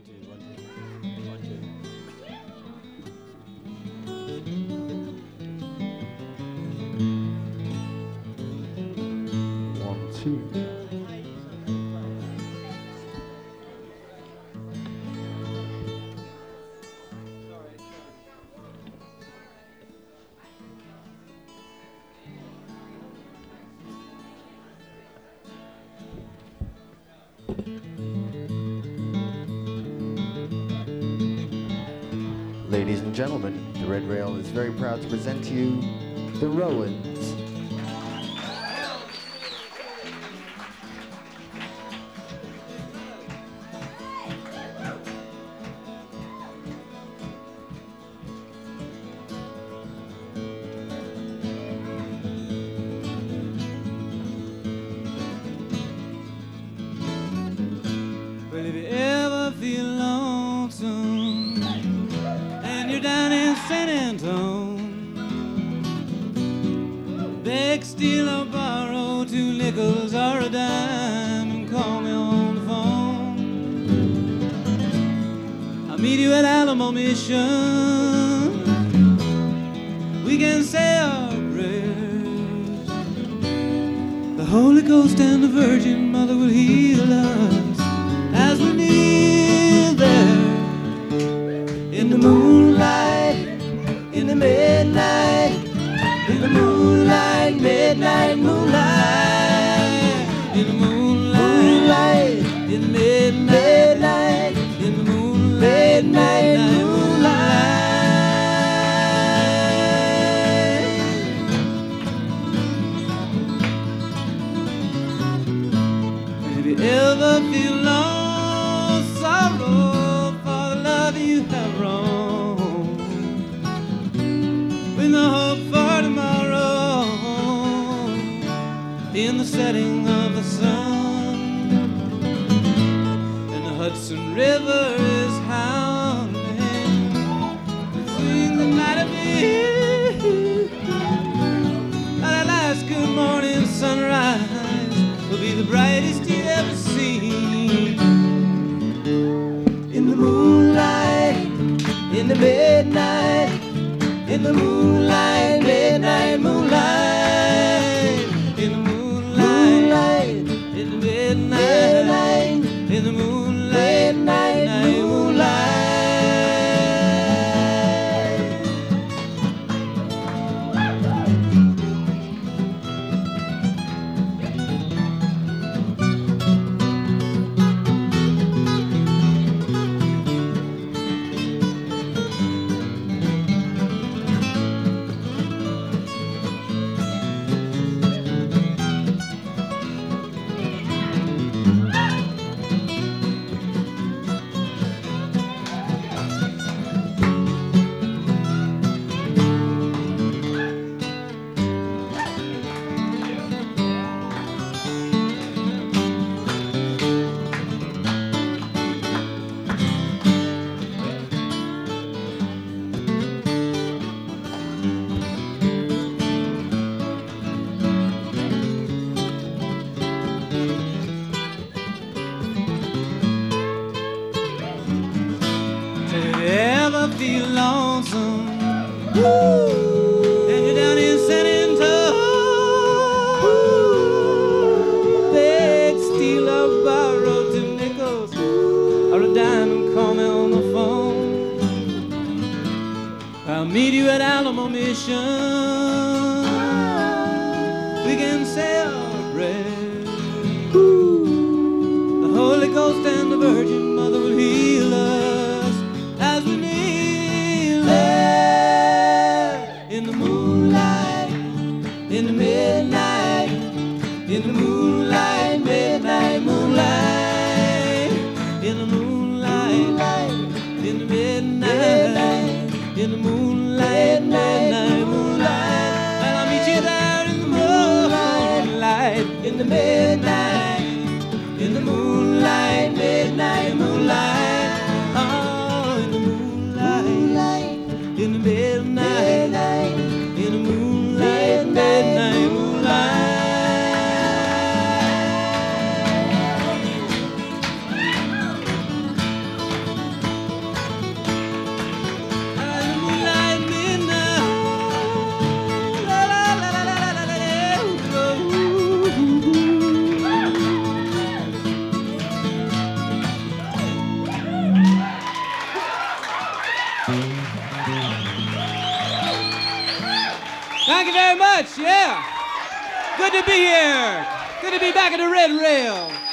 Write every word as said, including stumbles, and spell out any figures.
two, one, two, one, two. One, two. Ladies and gentlemen, the Red Rail is very proud to present to you the Rowans. Well, if you ever feel lonesome and you're down in San Antone, beg, steal, or borrow two nickels or a dime and call me on the phone. I'll meet you at Alamo Mission. We can say our prayers. The Holy Ghost and the Virgin Mother will heal us as we kneel there in the moonlight, in the midnight, in the moonlight, midnight, moonlight, in the moonlight, in the midnight, in the moonlight, midnight, moonlight. If you ever feel lost, sorrow for the love you have wrong, with no hope for tomorrow, in the setting of the sun, and the Hudson River is howling, the thing that might have been, but at last good morning sunrise will be the brightest you ever seen. In the moonlight, in the midnight, in the moonlight, midnight, moonlight, in the moonlight, in the midnight, in the moonlight, midnight, moonlight. If you ever feel lonesome, woo, and you're down in San Antone, beg, steal, or borrow two nickels or a dime and call me on the phone. I'll meet you at Alamo Mission. We can say our prayers. The Holy Ghost and the Virgin Mother will heal us as we kneel there in the moonlight, in the midnight, in the moonlight, midnight, moonlight, in the moonlight, in the midnight, in the moonlight, midnight, moonlight. And I'll meet you there in the moonlight, in the midnight, in the moonlight, midnight, moonlight. Oh, in the moonlight, in the midnight, in the moonlight, midnight, moonlight. Thank you very much, yeah. Good to be here. Good to be back at the Red Rail.